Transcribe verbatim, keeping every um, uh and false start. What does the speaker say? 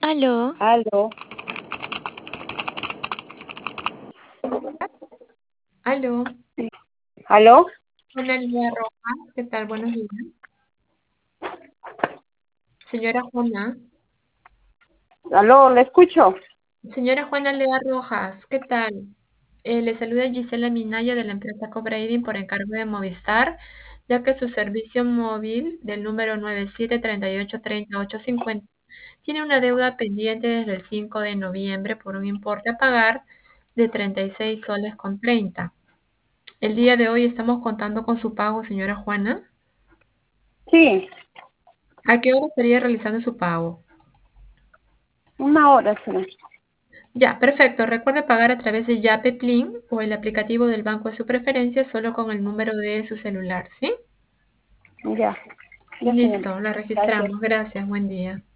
Aló, Aló, aló, aló, Juana Lía Rojas, ¿qué tal? Buenos días. Señora Juana, aló, ¿le escucho? señora Juana Lea Rojas, ¿qué tal? Eh, le saluda Gisela Minaya de la empresa Cobrading por encargo de Movistar, ya que su servicio móvil del número nueve siete tres ocho tres ocho cinco cero tiene una deuda pendiente desde el cinco de noviembre por un importe a pagar de treinta y seis soles con treinta. El día de hoy estamos contando con su pago, señora Juana. Sí, ¿A qué hora estaría realizando su pago? una hora será. Ya, perfecto. Recuerde pagar a través de Yape Plin o el aplicativo del banco de su preferencia solo con el número de su celular, ¿sí? Ya, ya señora. Listo, la Gracias. registramos. Gracias, buen día.